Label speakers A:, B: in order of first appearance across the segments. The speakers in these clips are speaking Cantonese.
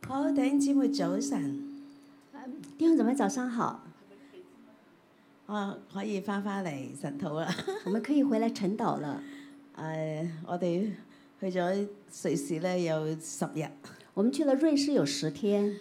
A: 好，弟兄姊妹早晨，
B: 弟兄姊妹早上好，
A: 我可以翻嚟神土啦。
B: 我們可以回來晨禱了。
A: 我哋去咗瑞士咧有10日，
B: 我們去了瑞士有10天，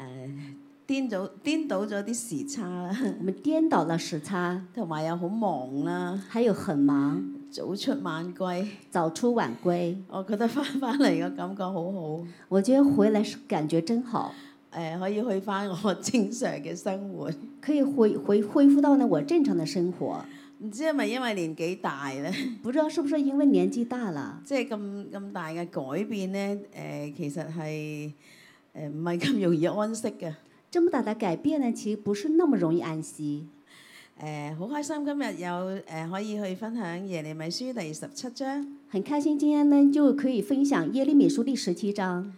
A: 顛倒咗啲時差啦，
B: 我們顛倒了時差，
A: 同埋又好忙啦，
B: 還有很忙，
A: 早出晚歸。
B: 早出晚歸。
A: 我覺得翻嚟嘅感覺好好，
B: 我覺得回來是感覺真好，
A: 可以去翻我正常嘅生活。
B: 可以恢復到呢我正常的生活。
A: 唔知係咪因為年紀大咧？
B: 不知道是不是因為年紀大了，
A: 即係咁大嘅改變咧？其實係唔係咁容易安息嘅。
B: 這麼大的改變呢，其實不是那麼容易安息。
A: 好開心今日有可以去分享耶利米書第17章。
B: 很開心今天呢就可以分享耶利米書第17章。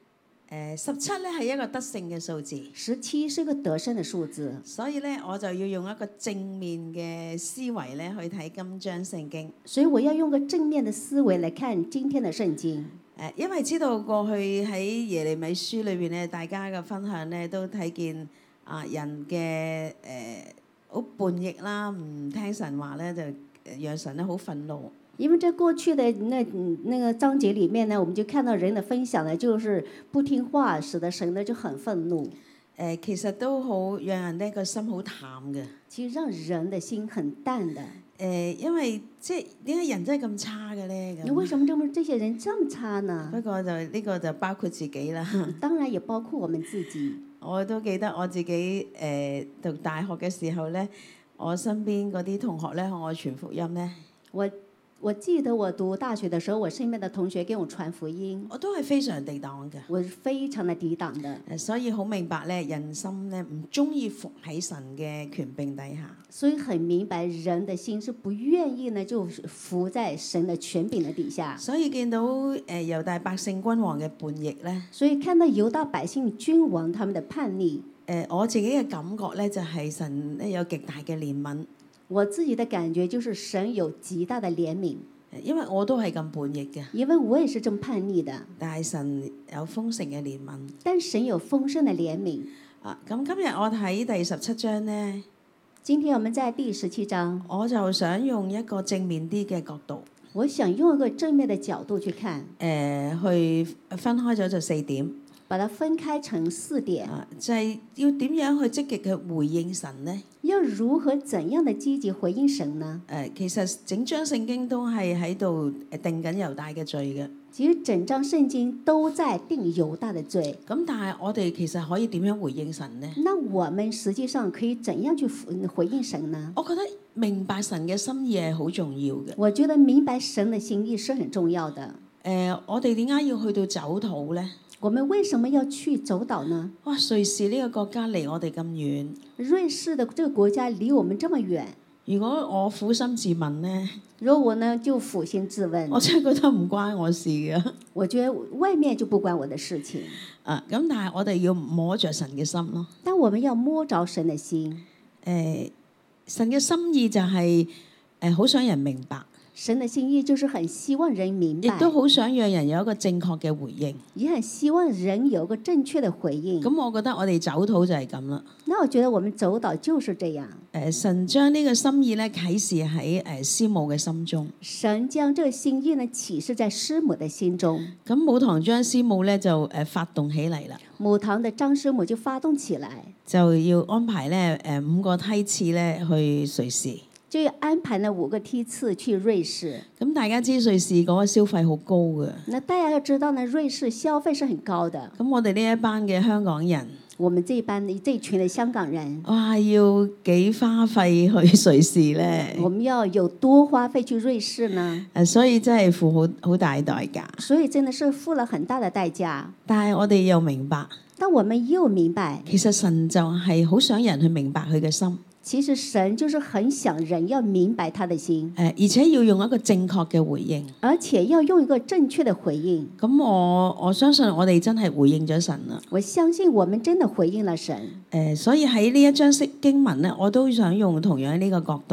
A: 17咧係一個得勝嘅數字
B: 17是一個得勝的數字，
A: 所以咧我就要用一個正面嘅思維咧去睇今章聖經。
B: 所以我要用個正面的思維來看今天的聖經。
A: 因為知道過去喺耶利米書裏邊咧，大家嘅分享咧都睇見人嘅好叛逆啦，唔聽神話咧，就讓神咧好憤怒。
B: 因為在過去的那個章節裡面呢，我們就看到人的分享呢，就是不聽話，使得神呢就很憤怒。
A: 其實都好讓人呢個心好淡嘅。
B: 其實讓人的心很淡的。
A: 因為即係點解人真係咁差嘅咧？
B: 你為什麼這些人這麼差呢？
A: 不過呢個就包括自己啦。
B: 當然也包括我們自己。
A: 我都記得我自己讀大學嘅時候咧，我身邊嗰啲同學咧向我傳福音咧。
B: 我記得我讀大學的時候，我身邊的同學給我傳福音，
A: 我都係非常地擋嘅。
B: 我是非常的抵擋的。
A: 所以好明白咧，人心咧唔中意服喺神嘅權柄底下。
B: 所以很明白人的心是不願意呢，就服在神的權柄的底下。
A: 所以見到猶大百姓君王嘅叛逆咧，
B: 所以看到猶大百姓君王他們的叛逆，
A: 我自己嘅感覺咧就係神咧有極大嘅憐憫。
B: 我自己的感覺就是神有極大的憐憫，
A: 因為我都係咁叛逆嘅。
B: 因為我也是這麼叛逆的。
A: 但係神有豐盛嘅憐憫。
B: 但神有豐盛的憐憫。
A: 咁今日我睇第17章呢，
B: 今天我們在第17章，
A: 我就想用一個正面啲嘅角度，
B: 我想用一個正面的角度去看，
A: 去分開咗就4點。
B: 把它分開成4點。
A: 就係要點樣去積極去回應神呢？
B: 要如何怎樣的積極回應神呢？
A: 其實整章聖經都係喺度定緊猶大嘅罪嘅。
B: 其實整章聖經都在定猶大的罪。
A: 咁但係我哋其實可以點樣回應神呢？
B: 那我們實際上可以怎樣去回應神呢？
A: 我覺得明白神嘅心意係好重要嘅。
B: 我覺得明白神的心意是很重要的。
A: 我哋點解要去到走禱呢？
B: 我們為什麼要去走禱呢？
A: 哇！瑞士呢個國家離我哋咁遠。
B: 瑞士的這個國家離我們這麼遠。
A: 如果我苦心自問呢？
B: 如果我呢就苦心自問，
A: 我真係覺得唔關我事嘅。
B: 我覺得外面就不關我的事情。
A: 咁但係我哋要摸着神嘅心咯。
B: 但我們要摸着神的心。
A: 神嘅心意就係好想人明白。
B: 神的心意就是很希望人明白，
A: 亦都好想讓人有一個正確嘅回應，
B: 也很希望人有個正確的回應。
A: 咁我覺得我哋走禱就係咁啦。
B: 那我覺得我們走禱就是這樣。
A: 神將呢個心意咧啟示喺師母嘅心中。
B: 神將這個心意呢啟示在師母的心中。
A: 咁母堂張師母咧就發動起嚟啦。
B: 母堂的張師母就發動起來，
A: 就要安排咧5個梯次咧去瑞士。
B: 就要安排呢5個梯次去瑞士。
A: 咁大家知瑞士嗰個消費好高嘅。
B: 那大家要知道呢，瑞士消費是很高的。
A: 咁我哋呢一班嘅香港人，
B: 我們這群的香港人，
A: 哇，要幾花費去瑞士咧？
B: 我們要有多花費去瑞士呢？
A: 所以真係付好大代價。
B: 所以真的是付了很大的代價。
A: 但係我哋又明白，
B: 但我們又明白，
A: 其實神就係好想人去明白佢嘅心。
B: 其實神就是很想人要明白他的心，
A: 而且要用一個正確嘅回應，
B: 而且要用一個正確的回應。
A: 咁我相信我哋真係回應咗神啦。
B: 我相信我們真的回應了神。
A: 所以喺呢一章經文咧，我都想用同樣呢個角度。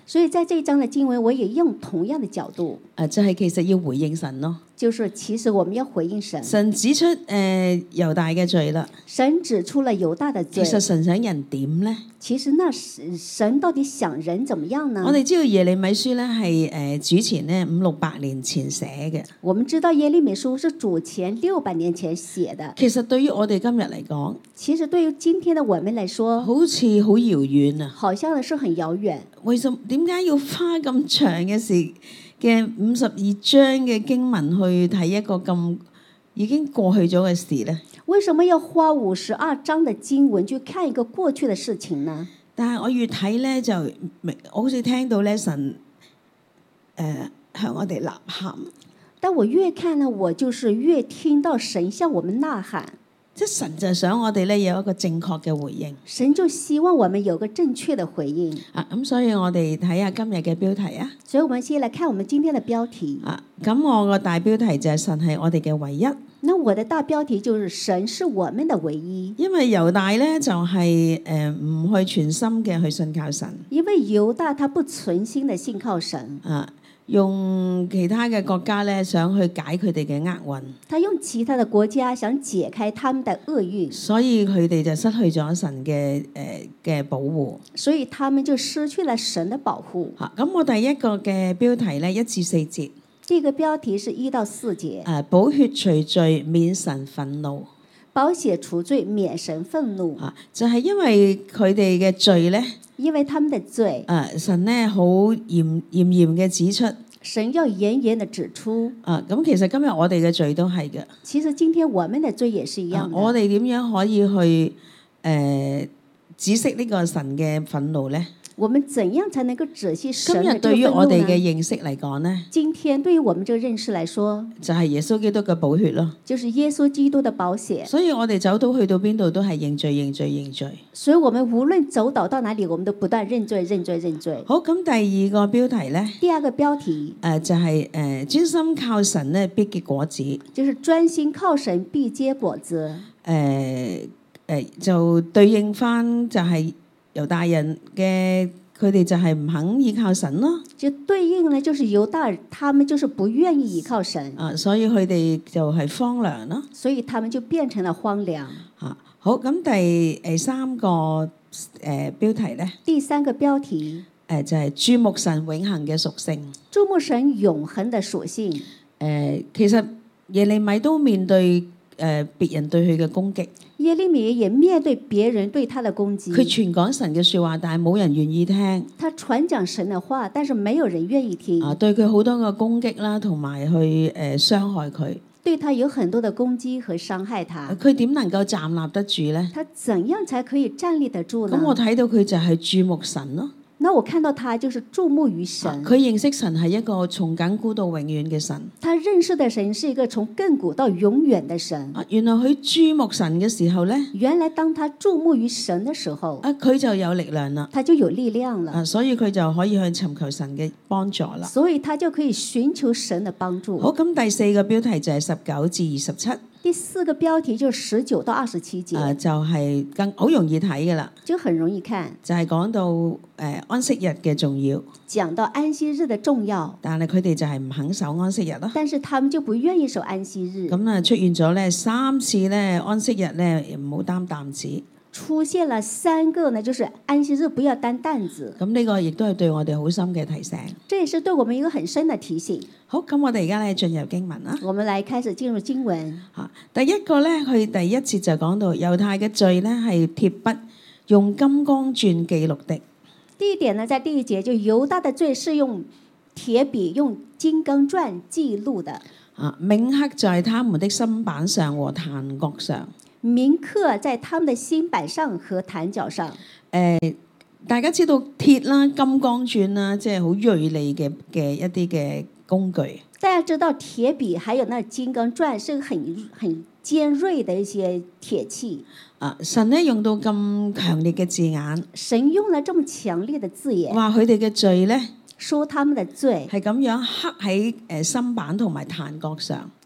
B: 所以在這一章的經文，我也用同樣的角度，
A: 就係其實要回應神咯。
B: 就是其實我們要回應神。
A: 神指出猶大嘅罪啦。
B: 神指出了猶大的罪。
A: 其實神想人點呢？
B: 其實那神到底想人怎麼樣呢？
A: 我哋知道耶利米書咧係主前呢500-600年前寫嘅。
B: 我們知道耶利米書是主前600年前寫的。
A: 其實對於我哋今日嚟講，
B: 其實對於今天的我們來說，
A: 好似好遙遠啊！
B: 好像是很遙遠。
A: 為什麼點解要花咁長嘅時嘅52章嘅經文去睇一個咁已經過去咗嘅事呢？
B: 為什麼要花52章的經文去看一個過去的事情呢？
A: 但係我越睇咧，就我好似聽到咧神向我哋吶喊。
B: 但我越看呢，我就是越聽到神向我們吶喊。
A: 即係神就想我哋咧有一個正確嘅回應。
B: 神就希望我們有個正確的回應。
A: 咁所以我哋睇下今日嘅標題啊。
B: 所以我們先來看我們今天的標題。
A: 咁我個大標題就係神係我哋嘅唯一。
B: 那我的大標題就是神是我們的唯一。
A: 因為猶大咧就係唔去全心嘅去信靠神。
B: 因為猶大他不存心的信靠神。
A: 用其他嘅國家咧想去解佢哋嘅厄運。
B: 他用其他的國家想解開他們的厄運。所以
A: 佢哋就失去咗神嘅保護。
B: 所以他們就失去了神的保護。
A: 咁我第一個嘅標題咧1至4節。
B: 這個標題是1到4節。
A: 寶血除罪，免神憤怒。
B: 寶血除罪，免神憤怒。
A: 就係因為佢哋嘅罪咧。
B: 因為他們的罪。
A: 神咧好嚴嘅指出。
B: 神要嚴嚴的指出。
A: 咁其實今日我哋嘅罪都係嘅。
B: 其實今天我們的罪也是一樣的。
A: 我哋點樣可以去止息呢個神嘅憤怒咧？
B: 我們怎樣才能夠止息神的憤怒呢？
A: 今日對於我哋嘅認識嚟講呢，
B: 今天對於我們這個認識來說，
A: 就係耶穌基督嘅寶血咯。
B: 就是耶穌基督的寶血。
A: 所以我哋走到去到邊度都係認罪、認罪、認罪。
B: 所以我們無論走到哪裡，我們都不斷認罪、認罪、認罪。
A: 好，咁第二個標題呢？
B: 第二個標題
A: 就係專心靠神呢必結果子。
B: 就是專心靠神必結果子。
A: 就對應翻就係猶大人嘅，佢哋就係唔肯依靠神咯。
B: 就對應呢，就是猶大，他們就是不願意依靠神。
A: 所以佢哋就係荒涼咯。
B: 所以他們就變成了荒涼。
A: 好，咁第三個標題呢？
B: 第三個標題
A: 就係注目神永恆嘅屬性。
B: 注目神永恆的屬性。
A: 其實耶利米都面對別人對佢嘅攻擊。
B: 耶利米也面對別人對他的攻擊。
A: 佢傳講神嘅説話，但係冇人願意聽。
B: 他傳講神嘅話，但是沒有人願意聽。
A: 對佢好多個攻擊啦，同埋去傷害佢。
B: 對他有很多的攻擊和傷害他。
A: 佢點能夠站立得住呢？
B: 他怎樣才可以站立得住呢？
A: 咁我睇到佢就係注目神咯。
B: 那我看到他就是注目於神。
A: 佢認識神係一個從亙古到永遠嘅神。
B: 他認識的神是一個從亙古到永遠的神。
A: 原來佢注目神嘅時候呢，
B: 原來當他注目於神的時候，
A: 佢就有力量啦。
B: 他就有力量了。
A: 所以佢就可以去尋求神嘅幫助啦。
B: 所以他就可以尋求神的幫助。
A: 好，咁第四個標題就係19至27。
B: 第四個標題就19到27節。
A: 就係更好容易睇㗎啦。
B: 就很容易看。
A: 就係講到安息日嘅重要。
B: 講到安息日的重要。
A: 但係佢哋就係唔肯守安息日咯。
B: 但是他們就不願意守安息日。
A: 咁出現咗呢3次呢安息日呢唔好擔擔子。
B: 出現了3個呢，就是安息日不要擔擔子。
A: 咁呢個亦都係對我哋好深嘅提醒。
B: 這也是對我們一個很深的提醒。
A: 好，咁我哋而家咧進入經文啦。
B: 我們來開始進入經文。
A: 第一個咧，佢第一節就講到猶太嘅罪咧係鐵筆用金剛鑽記錄的。
B: 第一點呢，在第一節就猶大的罪是用鐵筆用金剛鑽記錄的。
A: 銘刻在他們的心板上和壇角上。
B: 銘刻在他們的心板上和壇角上。
A: 大家知道鐵啦、金剛鑽啦，即係好銳利嘅一啲嘅工具。
B: 大家知道鐵筆還有那金剛鑽是很尖銳的一些鐵器。
A: 神呢用到咁強烈嘅字眼。
B: 神用了這麼強烈的字眼。
A: 話佢哋嘅罪呢，
B: 說他們的罪
A: 係咁樣刻喺心板同埋壇角上。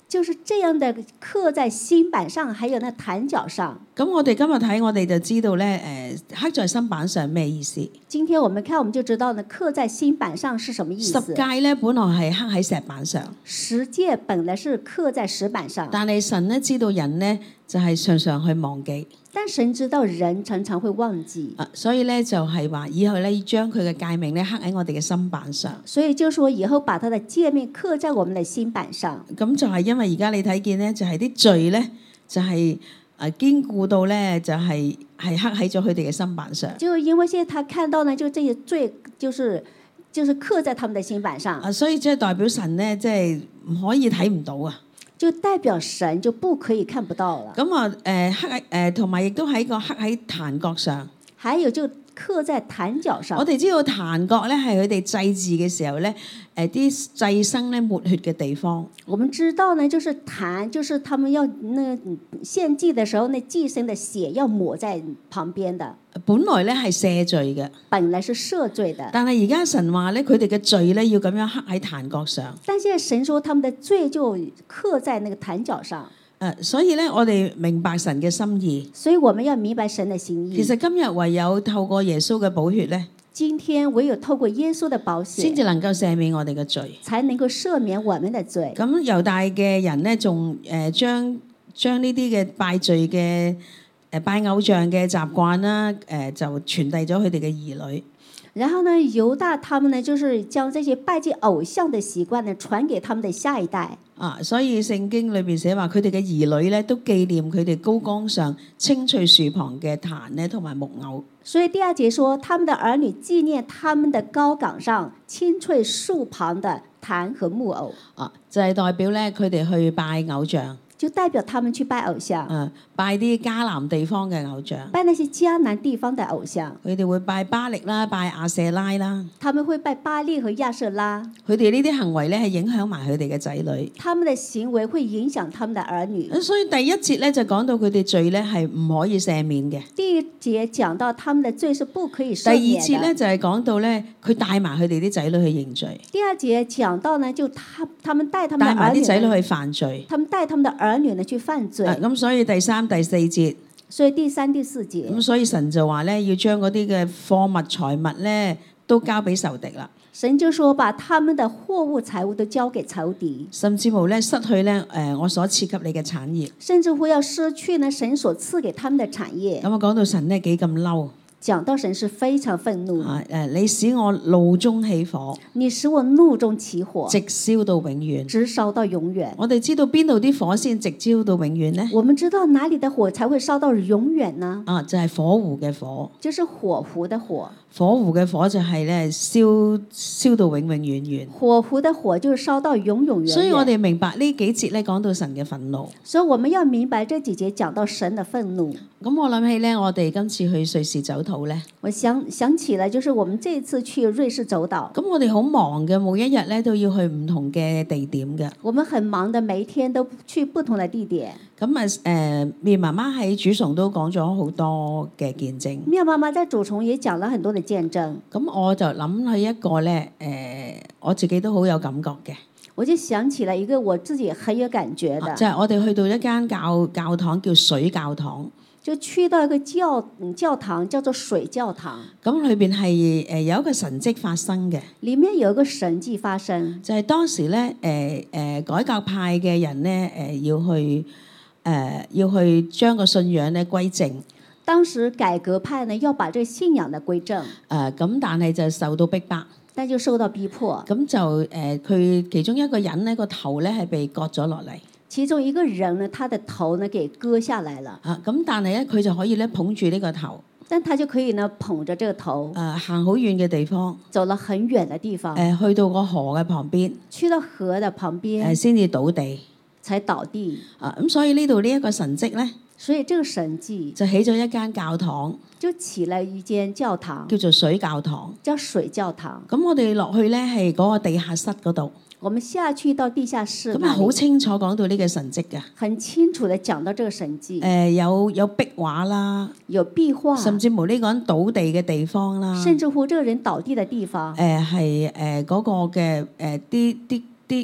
B: 就是這樣的刻在心板上，還有那壇腳上。
A: 咁我哋今日睇，我哋就知道咧，刻在心板上咩意思？
B: 今天我們看，我們就知道呢，刻在心板上是什麼意思。
A: 十誡咧本來係刻喺石板上，
B: 十誡本來是刻在石板上，
A: 但係神咧知道人咧就係常常去忘記。
B: 但神知道人常常會忘記，
A: 所以咧就係話以後咧要將佢嘅誡命咧刻喺我哋嘅心板上。
B: 所以就說以後把他的誡命刻在我們的心板上。
A: 咁就係因為而家你睇見咧，就係啲罪咧就係堅固到咧就係刻喺咗佢哋嘅心板上。
B: 就因為現在他看到呢，就這些罪就是刻在他們的心板上。
A: 所以即係代表神咧，即係唔可以睇唔到啊。
B: 就代表神就不可以看不到了。
A: 咁刻喺同埋亦都喺個刻喺壇角上。
B: 還有就刻在壇腳上。
A: 我哋知道壇角咧係佢哋祭祀嘅時候咧，啲祭牲咧抹血嘅地方。
B: 我們知道呢，就是壇，就是他們要那獻祭的時候，那祭牲的血要抹在旁邊的。
A: 本來咧係赦罪嘅，
B: 本來是赦罪的。
A: 但係而家神話咧，佢哋嘅罪咧要咁樣刻喺壇角上。
B: 但現在神說他們的罪就刻在那個壇腳上。
A: 所以咧，我哋明白神嘅心意。
B: 所以我們要明白神的心意。
A: 其實今日唯有透過耶穌嘅寶血咧，
B: 今天唯有透過耶穌的寶血，
A: 先至能夠赦免我哋嘅罪，
B: 才能夠赦免我們的罪。
A: 咁猶大嘅人咧，仲將呢啲嘅拜罪嘅拜偶像嘅習慣啦，就傳遞咗佢哋嘅兒女。
B: 然後呢，猶大他們呢，就是將這些拜祭偶像的習慣呢，傳給他們的下一代。
A: 所以聖經裏邊寫話，佢哋嘅兒女咧都紀念佢哋高崗上青翠樹旁嘅壇咧，同埋木偶。
B: 所以第二節說，他們的兒女紀念他們的高崗上青翠樹旁的壇和木偶。
A: 就係代表咧佢哋去拜偶像。
B: 就代表他們去拜偶像，
A: 拜啲迦南地方嘅偶像，
B: 拜那些迦南地方的偶像。
A: 佢哋會拜巴力啦，拜亞舍拉啦。
B: 他們會拜巴力和亞舍拉。
A: 佢哋呢啲行為咧係影響埋佢哋嘅仔女。
B: 他們的行為會影響他們的兒女。
A: 所以第一節咧就講到佢哋罪咧係唔可以赦免嘅。
B: 第一節講到他們的罪是不可以赦免的。
A: 第二節咧就係講到咧佢帶埋佢哋啲仔女去認罪。
B: 第二節講到呢，就他們帶他們的兒女，
A: 帶埋啲仔女去犯罪。
B: 他們帶他們的兒女呢去犯罪。
A: 咁所以第三、第四節。
B: 所以第三、第四節。
A: 咁所以神就話咧，要將嗰啲嘅貨物財物咧都交俾仇敵啦。
B: 神就說把他們的貨物財物都交給仇敵，
A: 甚至乎咧失去咧我所賜給你嘅產業，
B: 甚至乎要失去呢神所賜給他們的產業。
A: 咁啊講到神咧幾咁嬲。
B: 講到神是非常憤怒。
A: 你使我怒中起火，
B: 你使我怒中起火，
A: 直燒到永遠，
B: 直燒到永遠。
A: 我哋知道邊度啲火先直燒到永遠呢？
B: 我們知道哪裡的火才會燒到永遠呢？
A: 就係火湖嘅火，
B: 就是火湖的火。
A: 火湖嘅火就係咧燒到永永遠遠。
B: 火湖的火就是燒到永永遠遠。
A: 所以我哋明白呢幾節咧講到神嘅憤怒。
B: 所以我們要明白這幾節講到神的憤怒。
A: 咁我諗起咧，我哋今次去瑞士走島咧，
B: 我想起來，就是我們這一次去瑞士走島。
A: 咁我哋好忙嘅，每一日咧都要去唔同嘅地點嘅。
B: 我們很忙的，每一天都去不同的地點。
A: 咁妙媽媽喺主崇都講咗好多嘅見證。
B: 妙媽媽在主崇也講了很多的見證。
A: 咁我就諗起一個咧，我自己都好有感覺嘅。
B: 我就想起了一個我自己很有感覺的。
A: 就係我哋去到一間教堂叫水教堂。
B: 就去到一個教堂，叫做水教堂。
A: 咁裏邊係有一個神蹟發生嘅。
B: 裡面有一個神蹟發生。就係
A: 當時咧改革派嘅人咧要去將個信仰咧歸正。
B: 當時改革派呢要把這個信仰的歸正。
A: 咁但係就受到逼迫。
B: 但就受到逼迫。
A: 咁就佢其中一個人呢個頭咧係被割咗落嚟。
B: 其中一個人呢，他的頭呢給割下來了。
A: 咁但係咧佢就可以咧捧住呢個頭。
B: 但他就可以呢捧着這個頭。
A: 行好遠嘅地方。
B: 走了很遠的地方。
A: 去到個河嘅旁邊。
B: 去到河的旁邊。
A: 先至倒地。
B: 才倒地。
A: 咁所以呢度呢一個神蹟咧。
B: 所以這個神蹟
A: 就起咗一間教堂。
B: 就起了一間教堂。
A: 叫做水教堂。
B: 叫水教堂。
A: 咁我哋落去咧係嗰個地下室嗰度。
B: 我們下去到地下室。
A: 咁啊好清楚講到呢個神蹟嘅。
B: 很清楚地講到這個神蹟。
A: 有壁畫啦。
B: 有壁畫。
A: 甚至乎呢個人倒地嘅地方啦。
B: 甚至乎這個人倒地嘅地方。
A: 係嗰個嘅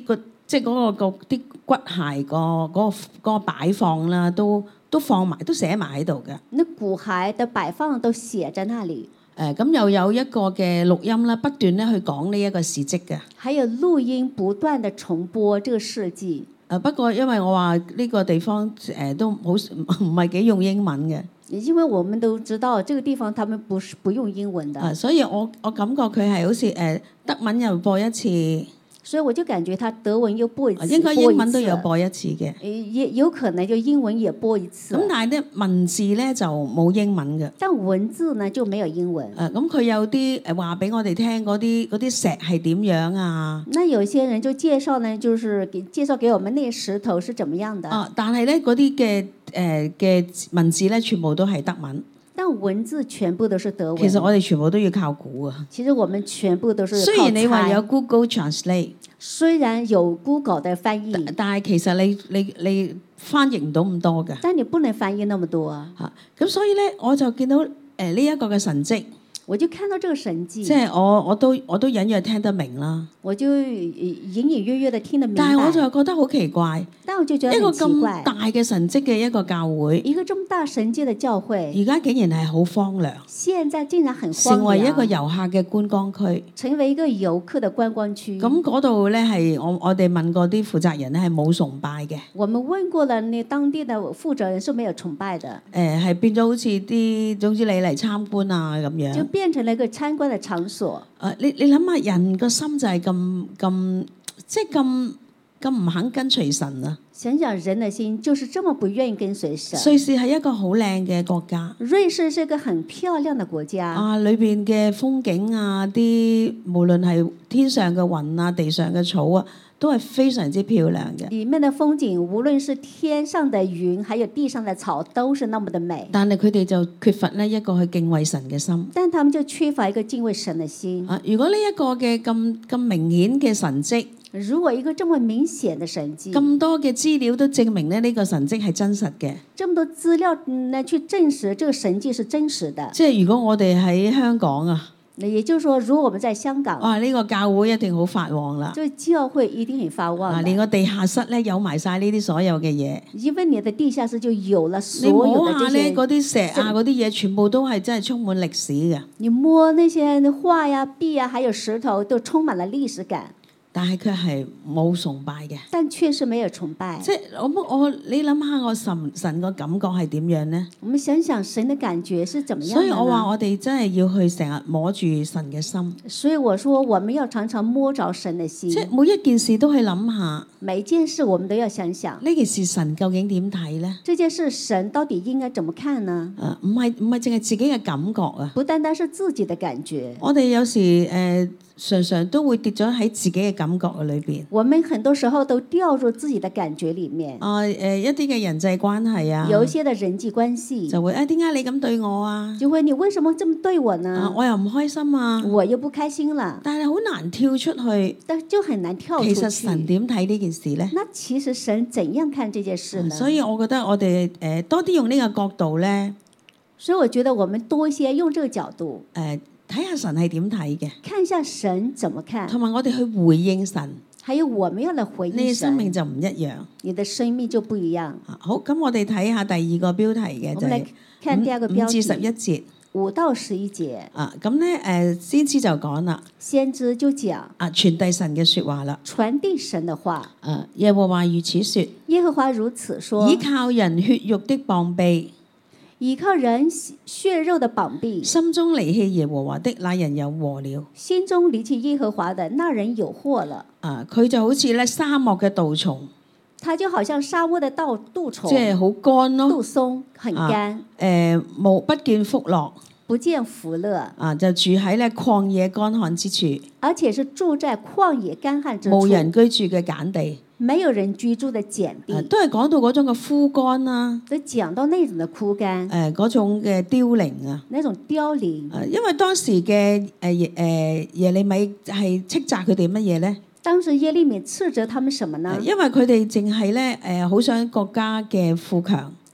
A: 即係嗰個啲骨骸嗰個擺放啦，都放埋，都寫埋喺度嘅。
B: 那骨骸的擺放都寫在那裡。
A: 咁又有一個嘅錄音啦，不斷咧去講呢一個事蹟嘅。
B: 還有錄音不斷的重播這個事蹟。
A: 不過因為我話呢個地方都好唔係幾用英文嘅。
B: 因為我們都知道這個地方他們不用英文的。
A: 所以我感覺佢係好似德文又播一次。
B: 所以我就感覺他德文又播一次，
A: 應該英文都有播一次嘅。
B: 也有可能就英文也播一次。
A: 咁但係咧文字咧就冇英文嘅。
B: 但文字呢就沒有英文。
A: 咁佢有啲話俾我哋聽嗰啲石係點樣啊？
B: 那有些人就介紹呢，就是介紹給我們那石頭是怎麼樣的。
A: 但係咧嗰啲嘅文字咧全部都係德文。
B: 但文字全部都是德文。
A: 其實我哋全部都要靠估啊。
B: 其實我們全部都是靠猜。
A: 雖然你話有 Google Translate，
B: 雖然有 Google 的翻譯，
A: 但係其實你翻譯唔到咁多嘅。
B: 但你不能翻譯那麼多。
A: 咁所以咧，我就見到呢一個嘅神蹟。
B: 我就看到這個神蹟。
A: 即係我都隱約聽得明啦。
B: 我就隱隱約約的聽得明白。
A: 但係我就覺得好奇怪。
B: 但我就覺得很奇怪。
A: 一個咁大嘅神蹟嘅一個教會，
B: 一個這麼大神蹟的教會，
A: 而家竟然係好荒涼。
B: 現在竟然很荒涼。
A: 成為一個遊客嘅觀光區。
B: 成為一個遊客的觀光區。
A: 咁嗰度咧係我哋問過啲負責人咧係冇崇拜嘅。
B: 我們問過了，你當地的負責人是沒有崇拜的。
A: 係變咗好似啲，總之你嚟參觀啊咁樣。
B: 就變成了一個參觀的場所。
A: 你諗下，人個心就係咁即係咁唔肯跟隨神啊！
B: 想想人的心就是這麼不願意跟隨神。
A: 瑞士係一個好靚嘅國家。
B: 瑞士是一個很漂亮的國家。
A: 裏邊嘅風景啊，啲無論係天上嘅雲啊，地上嘅草啊，都係非常之漂亮嘅。
B: 裡面的風景，無論是天上的雲，還有地上的草，都是那麼的美。
A: 但係佢哋就缺乏呢一個去敬畏神嘅心。
B: 但他們就缺乏一個敬畏神的心。
A: 如果呢一個嘅咁明顯嘅神蹟，
B: 如果一個這麼明顯的神蹟，
A: 咁多嘅資料都證明呢個神蹟係真實嘅。
B: 這麼多資料呢去證實這個神蹟是真實的。
A: 即係如果我哋喺香港啊，
B: 也就是說，如果我們在香港，
A: 呢個教會一定好發旺啦。
B: 這個教會一定很發旺。
A: 連個地下室咧有埋晒呢啲所有嘅嘢。
B: 因為你的地下室就有了所
A: 有
B: 的這些。
A: 你摸下咧嗰啲石啊嗰啲嘢，全部都係真係充滿歷史嘅。
B: 你摸那些畫呀、壁呀，還有石頭，都充滿了歷史感。
A: 但係佢係冇崇拜嘅，
B: 但確實沒有崇拜。
A: 即係你諗下我神個感覺係點樣呢？
B: 我們想想神的感覺是怎麼樣？
A: 所以我話我哋真係要去成日摸住神嘅心。
B: 所以我說我們要常常摸着神的心。
A: 即係每一件事都去諗下。
B: 每一件事我們都要想想。
A: 呢件事神究竟點睇呢？
B: 這件事神到底應該怎麼看呢？
A: 唔係淨係自己嘅感覺啊。
B: 不單單是自己的感覺。
A: 我哋有時常常都會跌咗喺自己嘅感覺嘅裏邊。
B: 我們很多時候都掉入自己的感覺裡面。
A: 一啲嘅人際關係啊，
B: 有一些的人際關係
A: 就會點解你咁對我啊？
B: 就會你為什麼這麼對我呢？
A: 我又唔開心啊，
B: 我又不開心了。
A: 但係好難跳出去。
B: 但就很難跳出去。
A: 其實神點睇呢件事呢？
B: 那其實神怎樣看這件事呢？
A: 所以我覺得我哋多啲用呢個角度咧。
B: 所以我覺得我們多一些用這個角度。
A: 睇下神係點睇嘅，
B: 看一下神怎麼看，
A: 同埋我哋去回應神，
B: 還有我們要嚟回應神，
A: 你生命就唔一樣，
B: 你的生命就不一樣。
A: 好，咁我哋睇下第二個標題嘅，就係5至11節
B: ，5到11節。
A: 咁咧先知就講啦，
B: 先知就講
A: 傳遞神嘅説話啦，
B: 傳遞神嘅話。
A: 耶和華如此説，
B: 耶和華如此說，
A: 倚靠人血肉的膀臂。
B: 倚靠人血肉的膀臂，
A: 心中離棄耶和華的那人有禍了。
B: 心中離棄耶和華的那人有禍了。
A: 佢就好似咧沙漠嘅杜松，
B: 他就好像沙漠的杜松，
A: 即係好乾咯，
B: 杜松很乾，
A: 不見福樂，
B: 不見福樂。
A: 就住喺咧曠野乾旱之處，
B: 而且是住在曠野乾旱之處，
A: 無人居住嘅鹼地。
B: 沒有人居住的鹼地，
A: 都係講到嗰種嘅枯乾啦。
B: 都講到那種嘅枯乾，
A: 嗰種嘅凋零啊。
B: 那種凋零。
A: 因為當時嘅耶利米係斥責佢哋乜嘢咧？
B: 當時耶利米斥責他們什麼呢？
A: 因為佢哋淨係咧好想國家嘅富強。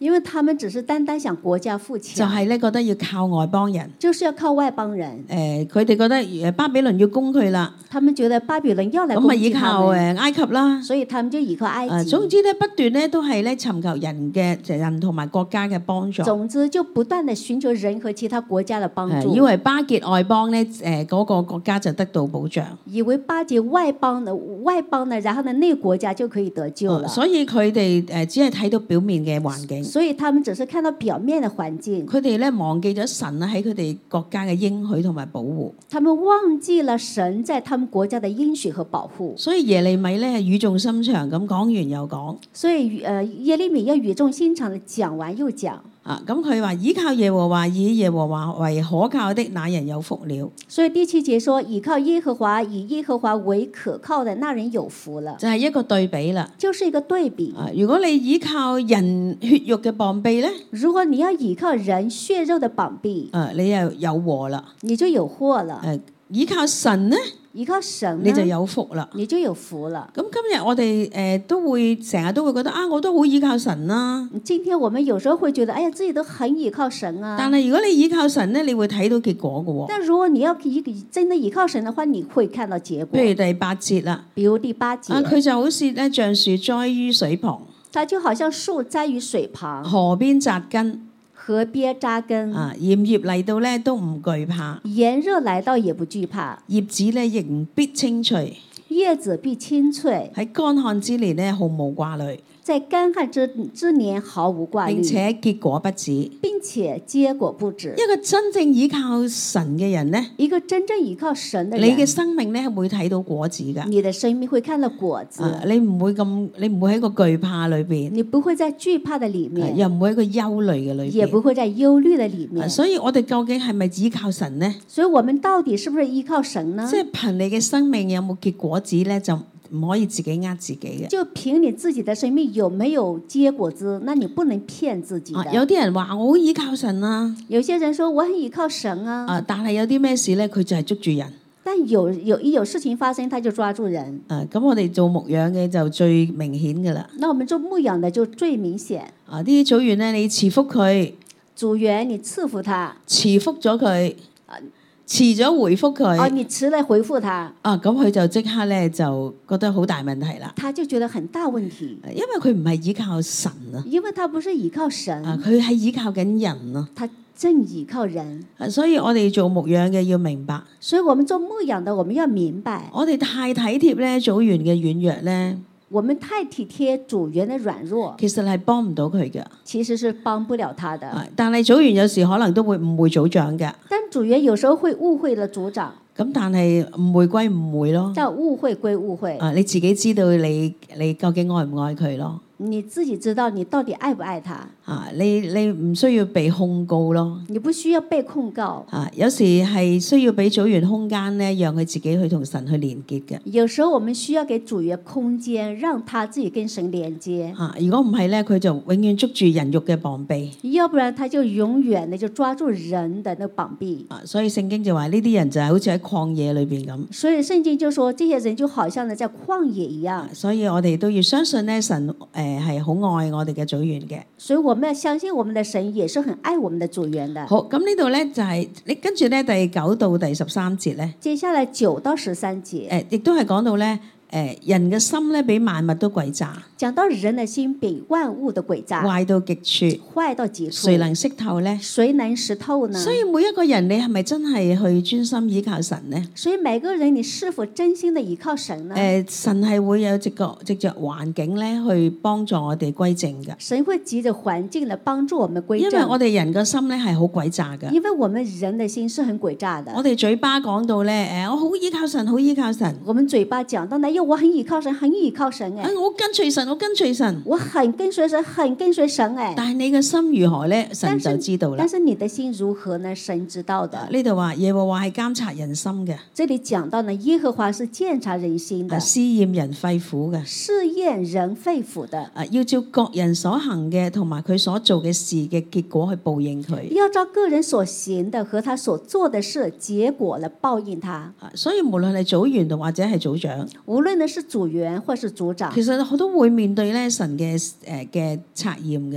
B: 因為他們只是單單想國家富
A: 就
B: 強，
A: 係咧覺得要靠外邦人。
B: 就是要靠外邦人。
A: 佢哋覺得巴比倫要攻佢啦，
B: 他們覺得巴比倫要來
A: 咁咪依
B: 攻擊他
A: 靠
B: 們，
A: 埃及啦。
B: 所以他們就依靠埃及。
A: 總之咧不斷咧都係咧尋求人同埋國家嘅幫助。
B: 總之就不斷地尋求人和其他國家的幫助，
A: 以為巴結外邦咧嗰個國家就得到保障。
B: 以為巴結外邦呢，然後呢，那個國家就可以得救了。
A: 所以佢哋只係睇到表面嘅環境。
B: 所以他們只是看到表面的環境，
A: 佢哋咧忘記咗神喺佢哋國家嘅應許同埋保護。
B: 他們忘記了神在他們國家的應許和保護。
A: 所以耶利米咧語重心長咁講完又講。
B: 所以耶利米要語重心長地講完又講。
A: 咁佢話依靠耶和華，以耶和華為可靠的那人有福了。
B: 所以第7節說，倚靠耶和華，以耶和華為可靠的那人有福了。
A: 就係一個對比啦。
B: 就是一個對比。
A: 如果你依靠人血肉嘅膀臂咧，
B: 如果你要倚靠人血肉的膀臂，
A: 你又有禍啦。
B: 你就有禍了。
A: 依靠神咧，
B: 依靠神呢，
A: 你就有福啦。
B: 你就有福了。
A: 咁今日我哋都會成日都會覺得啊，我都好依靠神啦。
B: 今天我們有時候會覺得，哎呀，自己都很依靠神啊。
A: 但係如果你依靠神咧，你會睇到結果嘅喎。
B: 但如果你要真的依靠神的話，你會看到結果。
A: 譬如第8節啦，
B: 比如第8節，
A: 佢就好似咧橡樹栽於水旁，
B: 它就好像樹栽於水旁，
A: 河邊扎根。
B: 河邊扎根，
A: 炎熱嚟到咧都唔懼怕，
B: 炎熱來到也不懼怕，
A: 葉子咧仍必青翠，
B: 葉子必青翠，
A: 喺乾旱之年咧毫無掛慮，
B: 在乾旱之年毫無掛慮，
A: 並且結果不止，
B: 並且結果不止。
A: 一個真正依靠神嘅人咧，
B: 一個真正依靠神嘅人，
A: 你嘅生命咧會睇到果子㗎。
B: 你的生命會看到果子，
A: 你唔會喺個懼怕裏邊，
B: 你不會在懼怕的裡面，
A: 又唔會喺個憂慮嘅裏邊，
B: 也不會在憂慮的裡面。
A: 所以我哋究竟係咪依靠神呢？
B: 所以我們到底是不是依靠神呢？
A: 即係憑你嘅生命有冇結果子咧，就唔可以自己呃自己嘅。
B: 就憑你自己的生命有沒有結果子，那你不能騙自己的。
A: 有啲人話我好依靠神啊，
B: 有些人說我很依靠神啊。
A: 但係有啲咩事咧，佢就係捉住人。
B: 但有事情發生，他就抓住人。
A: 咁我哋做牧養嘅就最明顯噶啦。
B: 那我們做牧養的就最明顯。
A: 啲組員咧，你賜福佢。
B: 組員，你賜福他。
A: 賜福咗佢。遲咗回覆佢。
B: 你遲嚟回覆他。
A: 咁佢就即刻咧就覺得好大問題啦。
B: 他就覺得很大問題。
A: 因為佢唔係依靠神啊。
B: 因為他不是依靠神。
A: 佢係依靠緊人啊。
B: 他正依靠人。
A: 所以我哋做牧養嘅要明白。
B: 所以我們做牧養的，我們要明白。
A: 我哋太體貼咧組員嘅軟弱咧。
B: 我們太體貼組員的軟弱，
A: 其實係幫唔到佢嘅。
B: 其實是幫不了他的。
A: 但係組員有時可能都會誤會組長嘅。
B: 但組員有時候會誤會了組長。
A: 咁但係誤會歸誤會咯。
B: 但誤會歸誤會。
A: 你自己知道你究竟愛唔愛佢咯？
B: 你自己知道你到底愛不愛他？
A: 你唔需要被控告咯。
B: 你不需要被控告。
A: 有時係需要俾組員空間咧，讓佢自己去同神去連結嘅。
B: 有時候我們需要給組員空間，讓他自己跟神連接。
A: 如果唔係咧，佢就永遠捉住人肉嘅膀臂。
B: 要不然他就永遠的就抓住人的那膀臂。
A: 所以聖經就話呢啲人就係好似喺曠野裏邊咁。
B: 所以聖經就說，這些人就好像呢在曠野一樣。
A: 所以我哋都要相信咧，神係好愛我哋嘅組員嘅。
B: 所以我們要相信我們的神也是很愛我們的組員的。
A: 好，咁呢度咧就係你跟住咧第9到第13節咧。
B: 接下來9到13節。
A: 亦都係講到咧。人嘅心咧比萬物都詭詐，
B: 講到人的心比萬物都詭詐，
A: 壞到極處，
B: 壞到極處，
A: 誰能識透呢？
B: 誰能識透呢？
A: 所以每一個人，你係咪真係去專心依靠神呢？
B: 所以每個人，你是否真心的依靠神呢？
A: 神係會有藉着環境咧去幫助我哋歸正嘅。
B: 神會藉着環境嚟幫助我們歸正。
A: 因為我哋人嘅心咧係好詭詐嘅。
B: 因為我們人的心是很詭詐的。
A: 我哋嘴巴講到咧，我好依靠神，好依靠神。
B: 我們嘴巴講到呢，我很依靠神，很依靠神誒。
A: 我跟隨神，我跟隨神。
B: 我很跟隨神，很跟隨神誒。
A: 但係你嘅心如何咧？神就知道啦。
B: 但是你的心如何呢？神知道的。
A: 呢度話耶和華係監察人心嘅。
B: 這裡講到呢，耶和華是監察人心的。
A: 試驗人肺腑嘅。
B: 試驗人肺腑的。
A: 要照各人所行嘅同埋佢所做嘅事嘅結果去報應佢。
B: 要照個人所行的和他所做的事結果嚟報應他。
A: 所以無論係組員或者係組長，
B: 無論呢是組員或是組長，
A: 其實我都會面對咧神嘅測驗嘅。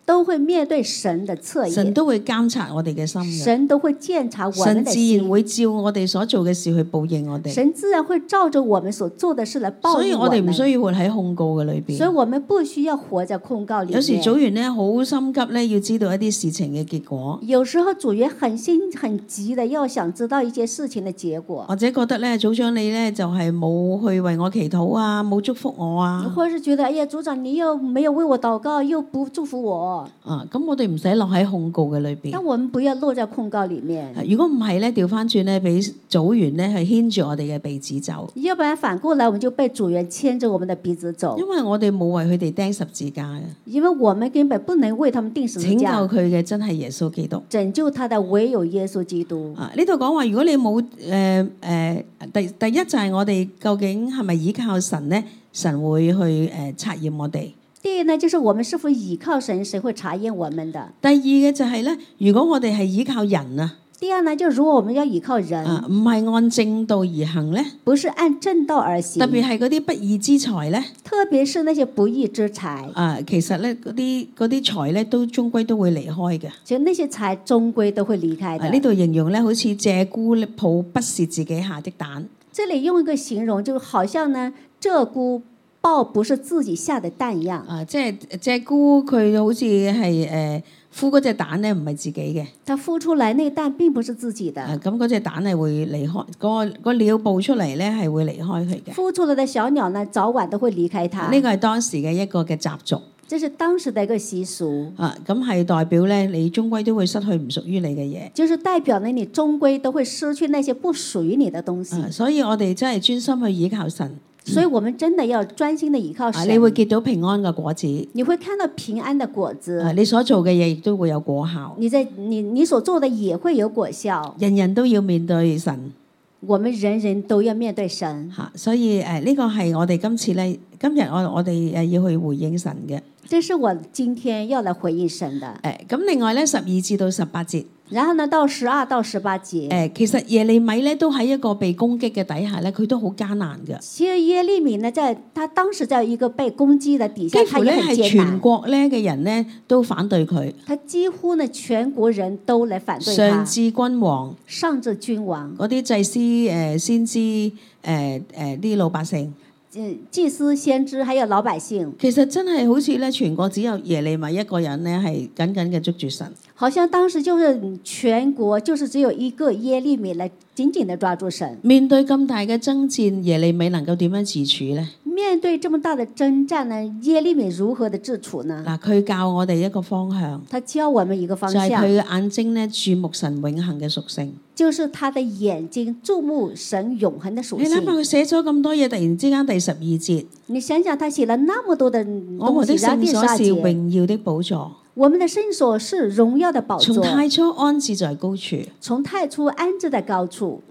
B: 都會面對神的測驗，
A: 神都會監察我哋嘅心嘅。
B: 神都會檢查我們
A: 神
B: 的心，
A: 自然會照我哋所做嘅事去報應我哋。
B: 神自然會照着我們所做的事來報
A: 所以我哋唔
B: 應我們。
A: 需要活喺控告嘅裏邊。
B: 所以我們不需要活在控告裏面。
A: 有時組員咧好心急咧，要知道一啲事情嘅結果，
B: 有時候組員很心很急的要想知道一些事情的結果，
A: 或者覺得咧組長你咧就係冇去為我祈禱啊，冇祝福我啊。
B: 或者是覺得哎呀組長你又沒有為我禱告，又不祝福我。
A: 咁我哋唔使落喺控告嘅裏邊。
B: 但我們不要落在控告裡面。
A: 如果唔係咧，調翻轉咧，俾組員咧係牽住我哋嘅鼻子走。
B: 要不然反過來，我們就被組員牽着我們的鼻子走。
A: 因為我哋冇為佢哋釘十字架嘅。
B: 因為我們根本不能為他們釘十字架。
A: 拯救佢嘅真係耶穌基督。
B: 拯救他的唯有耶穌基督。
A: 呢度講話，如果你冇第一就係我哋究竟係咪依靠神咧？神會去察驗我哋。
B: 第一呢，就是我們是否倚靠神，神會查驗我們的。
A: 第二嘅就係咧，如果我哋係依靠人啊，
B: 第二呢，就如果我們要倚靠人，
A: 唔係按正道而行咧，
B: 不是按正道而行，
A: 特別係嗰啲不義之財咧，
B: 特別是那些不義之財，
A: 其實咧嗰啲財咧都終歸都會離開嘅。
B: 就那些財終歸都會離開的。
A: 呢度形容咧，好似鷓鴣抱不是自己下的蛋。
B: 這裡用一個形容，就好像呢鷓鴣抱不是自己下的蛋一樣。
A: 即係鷓鴣佢好似係孵嗰隻蛋咧，唔係自己嘅。
B: 它孵出來那個蛋並不是自己的。
A: 咁嗰隻蛋係會離開，個鳥抱出嚟咧係會離開佢嘅。
B: 孵出來的小鳥呢，早晚都會離開它。
A: 呢個係當時嘅一個嘅習俗。
B: 這是當時的一個習俗。
A: 咁係代表咧，你終歸都會失去唔屬於你嘅嘢。
B: 就是代表呢，你終歸都會失去那些不屬於你的東西。
A: 所以我哋真係專心去依靠神。
B: 所以我們真的要專心的倚靠神。
A: 你會結到平安嘅果子。
B: 你會看到平安的果子。
A: 你所做嘅嘢亦都會有果效。
B: 你所做的也會有果效。
A: 人人都要面對神。
B: 我們人人都要面對神。
A: 所以呢個係我哋今日我哋要去回應神嘅。
B: 這是我今天要來回應神的。
A: 咁另外咧12至到18節。
B: 然後呢，到12到18節。
A: 其實耶利米咧都喺一個被攻擊嘅底下咧，佢都好艱難嘅。
B: 其實耶利米呢，他當時在一個被攻擊的底下，
A: 幾乎咧係全國咧嘅人咧都反對佢。
B: 他幾乎呢全國人都嚟反對他。
A: 上至君王，
B: 上至君王，
A: 嗰啲祭司、先知、啲老百姓。
B: 祭司、先知，還有老百姓。
A: 其實真係好似咧，全國只有耶利米一個人咧係緊緊嘅捉住神。
B: 好像當時就是全國，就是只有一個耶利米來緊緊地抓住神。
A: 面對咁大嘅爭戰，耶利米能夠點樣自處呢？
B: 面對這麼大的征戰呢，耶利米如何的自處呢？
A: 嗱，佢教我哋一個方向。
B: 他教我們一個方向。
A: 就係佢嘅眼睛咧注目神永恆嘅屬性。
B: 就是他的眼睛注目神永恆的屬性。
A: 你諗下佢寫咗咁多嘢，突然之間第12節。
B: 你想想，他寫了那麼多的東西，
A: 我們的聖所是榮耀的寶座。
B: 我們的聖所是榮耀的寶座。
A: 從太初安置在高處。
B: 從太初安置在高處。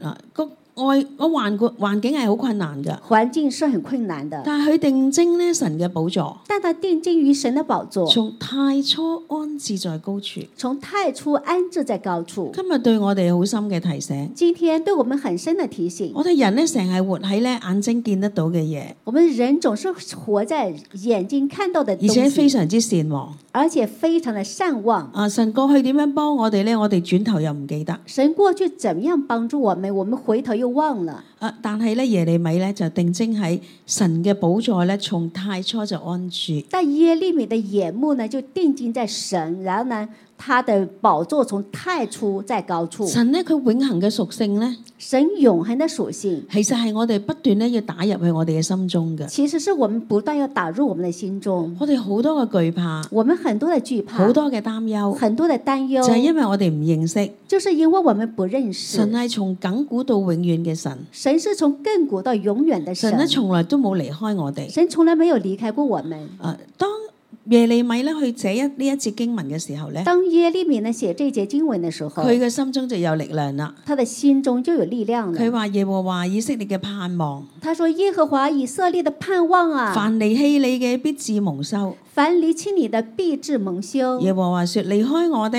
A: 環境係好困難㗎。
B: 環境是很困難的。
A: 但係佢定睛咧神嘅寶座。
B: 但他定睛於神的寶座。
A: 從太初安置在高處。
B: 從太初安置在高處。
A: 今日對我哋好深嘅提醒。
B: 今天對我們很深的提醒。
A: 我哋人咧成日活喺咧眼睛見得到嘅嘢。
B: 我們人總是活在眼睛看到的東西。
A: 而且非常之善忘。
B: 而且非常的善忘。
A: 神過去點樣幫我哋咧？我哋轉頭又唔記得。
B: 神過去怎麼樣幫助我們？我們回頭又忘了。
A: 但係咧耶利米咧就定睛喺神嘅寶座咧，從太初就安住。
B: 但耶利米的眼目呢，就定睛在神，然後呢，他的寶座從太初在高處。
A: 神咧佢永恆嘅屬性咧，
B: 神永恆的屬性，
A: 其實係我哋不斷咧要打入去我哋嘅心中嘅。
B: 其實是我們不斷要打入我們的心中。
A: 我哋好多嘅懼怕，
B: 我們很多的懼怕，
A: 好多嘅擔憂，
B: 很多的擔憂，
A: 就係因為我哋唔認識。
B: 就是因為我們不認識。
A: 神係從亙古到永遠嘅神。
B: 神是從亙古到永遠的神。
A: 神咧從來都冇離開我哋。
B: 神從來沒有離開過我們。
A: 當耶利米咧去寫呢一節經文嘅時候咧，
B: 當耶利米呢寫這節經文嘅時候，
A: 佢嘅心中就有力量啦。
B: 他的心中就有力量了。
A: 佢話耶和華以色列嘅盼望。
B: 他說耶和華以色列的盼望啊，
A: 凡離棄你嘅必致蒙羞。
B: 凡離棄你的必致蒙羞。
A: 耶和華說離開我的。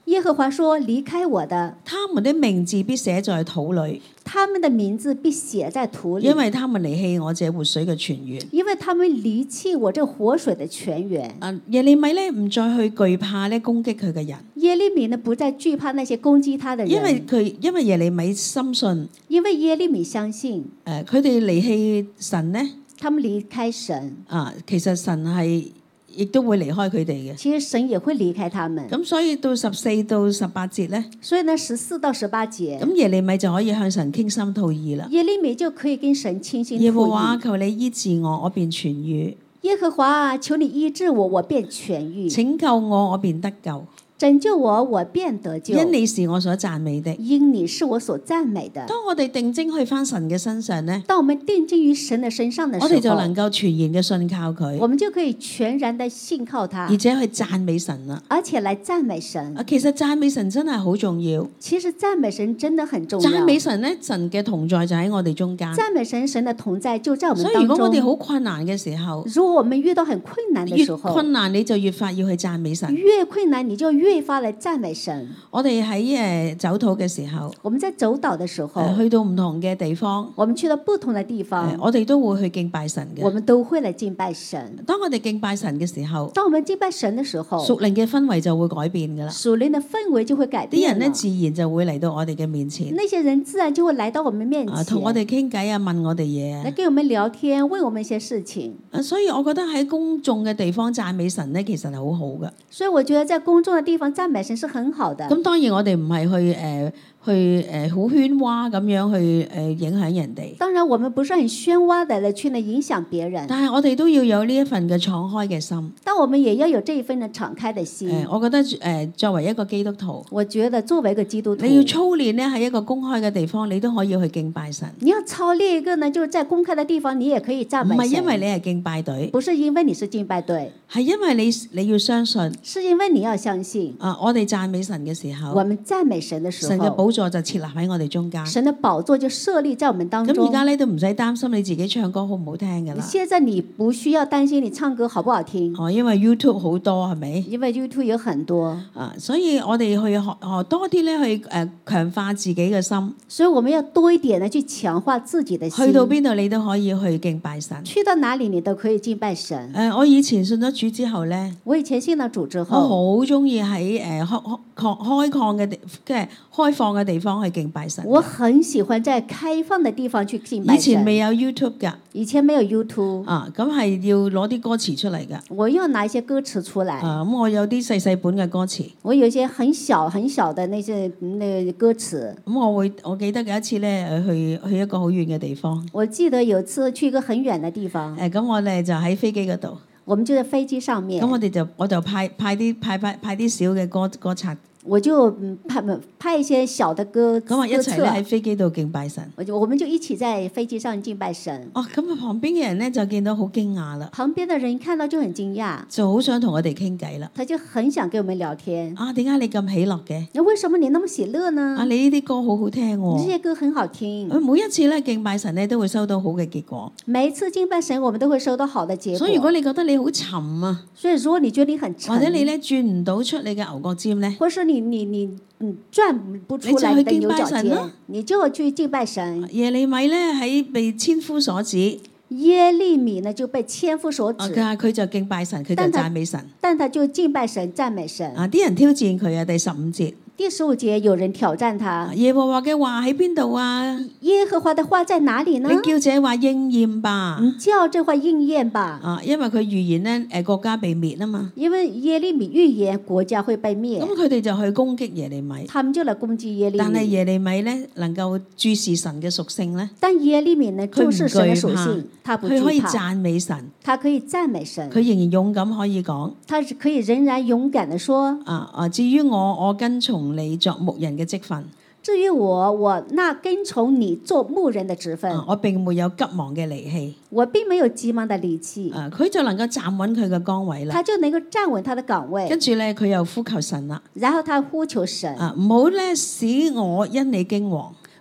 B: 耶和華說：離開我的，
A: 他們的名字必寫在土裏，
B: 他們的名字必寫在土裏，
A: 因為他們離棄我這活水嘅泉源。
B: 因為他們離棄我這活水的泉源。
A: 耶利米咧唔再去懼怕咧攻擊佢嘅人，
B: 耶利米呢不再懼怕那些攻擊他的人，
A: 因為耶利米深信，
B: 因為耶利米相信，
A: 佢哋離棄神呢，
B: 他們離開神，
A: 其實神係亦都會離開佢哋嘅。
B: 其實神也會離開他們。
A: 咁所以到14到18節咧，
B: 所以呢14到18節，
A: 咁耶利米就可以向神傾心吐意啦。
B: 耶利米就可以跟神傾心吐意。
A: 耶和華求你醫治我，我便痊癒；
B: 耶和華求你醫治我，我便痊癒；
A: 拯救我，我便得救。
B: 拯救我，我便得救。
A: 因你是我所讚美的，
B: 因你是我所讚美的。
A: 當我哋定睛去返神嘅身上呢，
B: 當我們定睛於神的身上的時候，
A: 我哋就能夠全然嘅信靠佢，
B: 我們就可以全然的信靠他，
A: 而且去讚美神啦。
B: 而且來讚美神。
A: 其實讚美神真係好重要。
B: 其實讚美神真的很重要。
A: 讚美神呢，神嘅同在就喺我哋中間。
B: 讚美神，神的同在就在我們當中。
A: 所以如果我哋好困難嘅時候，
B: 如果我們遇到很困難的時候，
A: 越困難你就越發要去讚美神。
B: 越困難你就越發來讚美神。
A: 我哋喺走禱嘅時候，
B: 我們在走禱的時候，
A: 去到唔同嘅地方，
B: 我們去到不同的地方，
A: 我哋都會去敬拜神嘅。
B: 我們都會來敬拜神。
A: 當我哋敬拜神嘅時候，
B: 當我們敬拜神的時候，
A: 屬靈嘅氛圍就會改變噶啦。
B: 屬靈的氛圍就會改變。
A: 啲人呢，自然就會嚟到我哋嘅面前。
B: 那些人自然就會來到我們面前，
A: 同我哋傾偈啊，問我哋嘢，
B: 來跟我們聊天，問我們一些事情。
A: 所以我覺得喺公眾嘅地方讚美神呢，其實係好好噶。
B: 所以我覺得在公眾的地方讚美神是很好的。
A: 咁當然我哋唔係去好喧嘩咁樣去影響人哋。
B: 當然我們不是很喧嘩的去影響別人，
A: 但係我哋都要有呢一份嘅敞開嘅心。
B: 但我們也要有這一份的敞開的心。
A: 我覺得作為一個基督徒，
B: 我覺得作為一個基督徒，
A: 你要操練呢，喺一個公開嘅地方，你都可以去敬拜神。
B: 你要操練一個呢，就是在公開的地方，你也可以讚美神。
A: 唔係因為你係敬拜隊，
B: 不是因為你是敬拜隊，
A: 係因為你要相信，
B: 是因為你要相信。
A: 我哋讚美神嘅時候，
B: 我們讚美神的時候，
A: 神嘅寶座就設立喺我哋中間。
B: 神的寶座就設立在我們當中。
A: 咁而家咧都唔使擔心你自己唱歌好唔好聽噶啦。
B: 現在你不需要擔心你唱歌好不好聽。
A: 因為 YouTube 好多係咪？
B: 因為 YouTube 有很多。
A: 所以我哋去學多啲咧去強化自己嘅心。
B: 所以我們要多一點呢去強化自己的心。
A: 去到邊度你都可以去敬拜神。
B: 去到哪裡你都可以敬拜神。
A: 我以前信咗主之後咧，
B: 我以前信咗主之後，
A: 我好中意喺開放嘅即係開放嘅地方去敬拜神。
B: 我很喜歡在開放的地方去敬拜神。
A: 以前未有 YouTube 㗎。
B: 以前沒有 YouTube。
A: 咁係要攞啲歌詞出嚟㗎。
B: 我要拿一些歌詞出來。
A: 咁我有啲細細本嘅歌詞。
B: 我有一些很小很小的那些歌詞。
A: 咁我記得有一次咧去一個好遠嘅地方。
B: 我記得有次去一個很遠的地方。
A: 咁我哋就喺飛機嗰度。
B: 我們就在飛機上面。
A: 咁我就派啲小嘅歌冊。
B: 我就派一些小的歌。
A: 咁我一齊咧喺飛機度敬拜神。
B: 我們就一起在飛機上敬拜神。
A: 咁旁邊嘅人咧就見到好驚訝啦。
B: 旁邊的人看到就很驚訝，
A: 就好想同我哋傾偈啦。
B: 他就很想跟我們聊天。
A: 點解你咁喜樂嘅？
B: 那為什麼你那麼喜樂呢？
A: 你呢啲歌好好聽喎。
B: 這些歌很好聽。
A: 每一次咧敬拜神咧都會收到好嘅結果。
B: 每一次敬拜神，我們都會收到好的結果。
A: 所以如果你覺得你好沉啊，
B: 所以如果你覺得你很沉，
A: 或者你咧轉唔到出你嘅牛角尖咧，
B: 或者你轉不出來的牛角尖，你就去敬拜神。
A: 耶利米咧喺被千夫所指。
B: 耶利米呢就被千夫所指。
A: 佢就敬拜神，佢就讚美神。
B: 但他就敬拜神、讚美神。
A: 啲人挑戰佢啊，第15節。
B: 第15節有人挑戰他。
A: 耶和華嘅話喺邊度啊？
B: 耶和華的話在哪裡呢？
A: 你叫這話應驗吧。
B: 你叫這話應驗吧。
A: 因為佢預言呢，國家被滅啊嘛。
B: 因為耶利米預言國家會被滅。
A: 咁佢哋就去攻擊耶利米。
B: 他們就來攻擊耶利米。
A: 但係耶利米呢，能夠注視神嘅屬性呢？
B: 但耶利米呢注視神嘅屬性，他不懼怕。
A: 佢可以讚美神。
B: 他可以讚美神。
A: 佢仍然勇敢可以講。
B: 他可以仍然勇敢地說。
A: 至於我跟從你作牧人嘅職分。
B: 至於我那跟從你做牧人的職分。
A: 我並沒有急忙嘅離棄。
B: 我並沒有急忙的離棄。
A: 佢就能夠站穩佢嘅崗位啦。
B: 他就能夠站穩他的崗位。
A: 跟住咧，佢又呼求神啦。
B: 然後他呼求神。
A: 唔好咧使我因你驚惶。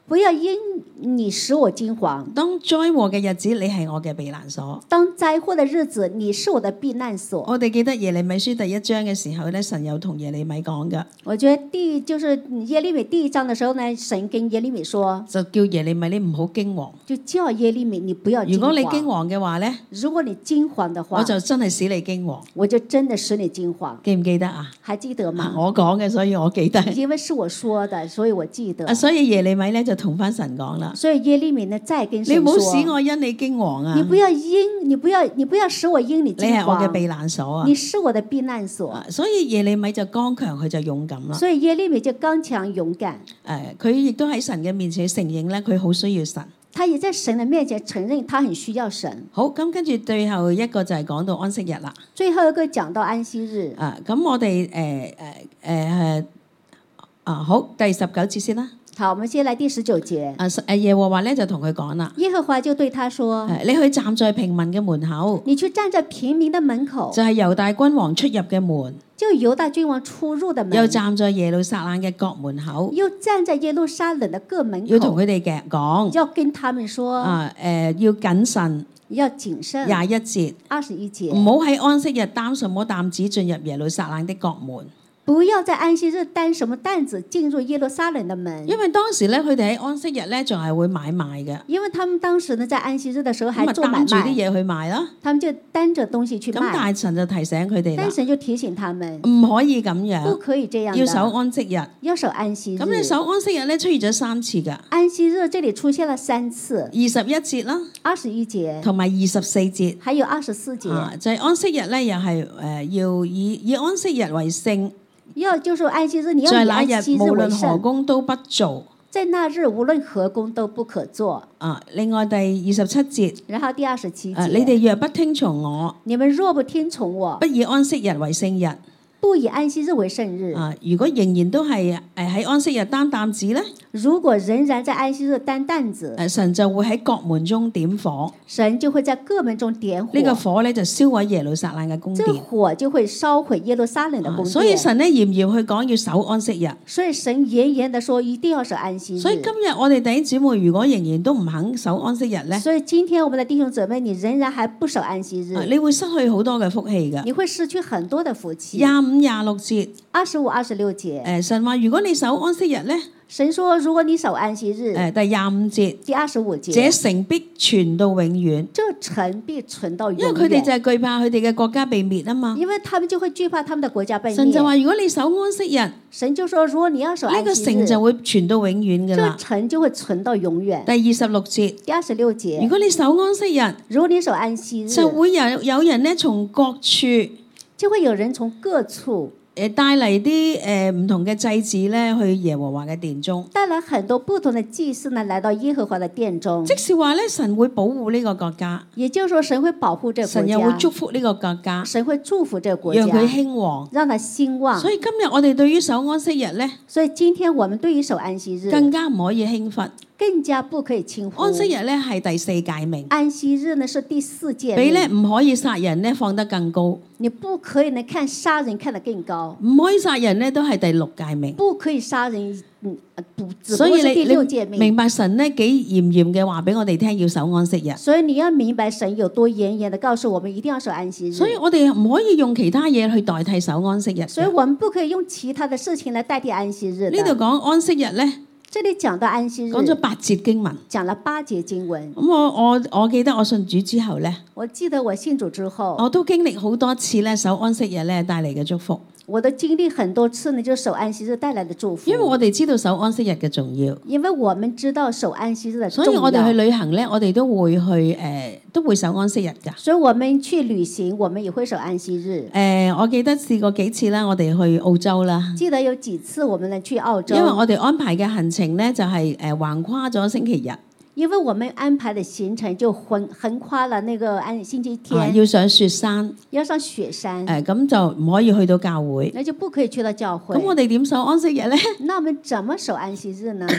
B: 不要因你使我驚惶。
A: 當災禍嘅日子，你係我嘅避難所。
B: 當災禍的日子，你是我的避難所。
A: 我哋記得耶利米書第1章嘅時候咧，神有同耶利米講㗎，
B: 我覺得就是耶利米第1章的時候呢，神跟耶利米說，
A: 就叫耶利米你唔好驚惶。
B: 就叫耶利米你不要驚惶。
A: 如果你驚惶嘅話咧，
B: 如果你驚惶的話，
A: 我就真係使你驚惶。
B: 我就真的使你驚惶。
A: 記唔記得啊？
B: 還記得嗎？
A: 我講嘅，所以我記得。
B: 因為是我說的，所以我記得。
A: 所以耶利米咧就同翻神講啦，
B: 所以耶利米呢再跟神說，
A: 你唔好使我因你驚惶啊！
B: 你不要使我因你驚惶。
A: 你係我嘅避難所啊！
B: 你是我的避難所。
A: 所以耶利米就剛強，佢就勇敢啦。
B: 所以耶利米就剛強勇敢。
A: 佢亦都喺神嘅面前承認咧，佢好需要神。
B: 他也在神的面前承認他很需要神。
A: 好，咁跟住最後一個就係講到安息日啦。
B: 最後一個講到安息日。
A: 咁我哋好，第19節先啦。
B: 好，我們先來第19節。
A: 耶和華咧就同佢講啦。
B: 耶和華就對他說：
A: 你去站在平民嘅門口。
B: 你去站在平民的門口。
A: 就係猶大君王出入嘅門。
B: 就猶大君王出入的門。
A: 又站在耶路撒冷嘅各門口。
B: 又站在耶路撒冷的各門口。
A: 要同佢哋講。
B: 要跟他們說。
A: 要謹慎。
B: 要謹慎。
A: 21節。
B: 21節。
A: 唔好喺安息日擔什麼擔子進入耶路撒冷的各門。
B: 不要在安息日擔什麼擔子進入耶路撒冷的門。
A: 因為當時咧，佢哋喺安息日咧，仲係會買賣嘅。
B: 因為他們當時呢，在安息日的時候還做買賣。
A: 擔住啲嘢去賣啦。
B: 他們就擔着東西去賣。
A: 咁大臣就提醒佢哋啦。
B: 大臣就提醒他們，
A: 唔可以咁樣。
B: 不可以這樣。
A: 要守安息日。
B: 要守安息日。咁
A: 你守安息日咧，出現咗3次㗎。
B: 安息日這裡出現了3次。
A: 21節啦。
B: 21節。
A: 同埋24節。
B: 還有24節。
A: 就係安息日咧，又係要以安息日為聖。
B: 要就是安息日，你要以安息日為聖。
A: 無論何工都不做。
B: 在那日無論何工都不可做。
A: 另外第27節。
B: 然後第27節。
A: 你哋若不聽從我。
B: 你們若不聽從我。
A: 不以安息日為聖日。
B: 不以安息日為聖日。
A: 如果仍然都係喺安息日擔擔子咧？
B: 如果仍然在安息日擔擔子，
A: 神就會喺各門中點火。
B: 神就會在各門中點火。
A: 呢個火咧就燒毀耶路撒冷嘅宮殿。
B: 這火就會燒毀耶路撒冷的宮殿。
A: 所以神咧嚴嚴去講要守安息日。
B: 所以神嚴嚴地說一定要守安息日。
A: 所以今日我哋弟兄姊妹如果仍然都唔肯守安息日咧？
B: 所以今天我們的弟兄姊妹，你仍然還不守安息日，
A: 你會失去好多嘅福氣㗎。
B: 你會失去很多的福氣。
A: 25、26節。
B: 25、26節。
A: 神話如果你守安息日咧？
B: 神說如果你守安息日。
A: 第25節。
B: 第25節。
A: 這城必存到永遠。
B: 這城必存到永遠。
A: 因為佢哋就係懼怕佢哋嘅國家被滅啊嘛。
B: 因為他們就會懼怕他們的國家被滅。
A: 神就話如果你守安息日。
B: 神就說如果你要守安息日。
A: 呢個城就會存到永遠㗎啦。
B: 這城就會存到永遠。
A: 第26節。
B: 第26節。
A: 如果你守安息日。
B: 如果你守安息日。
A: 就會有人咧從各處。
B: 就會有人從各處。
A: 帶嚟啲唔同嘅祭祀咧，去耶和華嘅殿中。
B: 帶來很多不同的祭司呢，來到耶和華的殿中。
A: 即是話咧，神會保護呢個國家。
B: 也就是說，神會保護這個國家。
A: 神又會祝福呢個國家。
B: 神會祝福這個國家，
A: 讓佢興旺，
B: 讓它興旺。
A: 所以今日我哋對於守安息日咧，
B: 所以今天我們對於守安息日
A: 更加唔可以輕忽。
B: 更加不可以輕忽。
A: 安息日咧係第4誡命。
B: 安息日呢是第4誡命。
A: 比咧唔可以殺人咧放得更高。
B: 你不可以呢看殺人看得更高。
A: 唔可以殺人咧都係第6誡命。
B: 不可以殺人，
A: 所以
B: 第6誡命。
A: 明白神咧幾嚴嚴嘅話俾我哋聽，要守安息日。
B: 所以你要明白神有多嚴嚴的告訴我們一定要守安息日。
A: 所以我哋唔可以用其他嘢去代替守安息日。
B: 所以我們不可以用其他的事情來代替安息日。
A: 呢度講安息日咧。
B: 這裡講到安息日，
A: 講咗8節經文，
B: 講了8節經文。
A: 咁我記得我信主之後咧，
B: 我記得我信主之後，
A: 我都經歷好多次咧守安息日咧帶嚟嘅祝福。
B: 我都經歷很多次呢，就守安息日帶來的祝福。
A: 因為我哋知道守安息日嘅重要，
B: 因為我們知道守安息日的重要，
A: 所以我哋去旅行咧，我哋都會去都會守安息日㗎。
B: 所以我們去旅行，我們也會守安息日。
A: 我記得試過幾次啦，我哋去澳洲啦。
B: 記得有幾次我們呢去澳洲，
A: 因為我哋安排嘅行程咧就係橫跨咗星期日。
B: 因為我們安排的行程就橫跨了那個星期天，
A: 要上雪山，
B: 要上雪山，
A: 咁就唔可以去到教會，
B: 那就不可以去到教會。
A: 咁我哋點守安息日咧？
B: 那我們怎麼守安息日呢？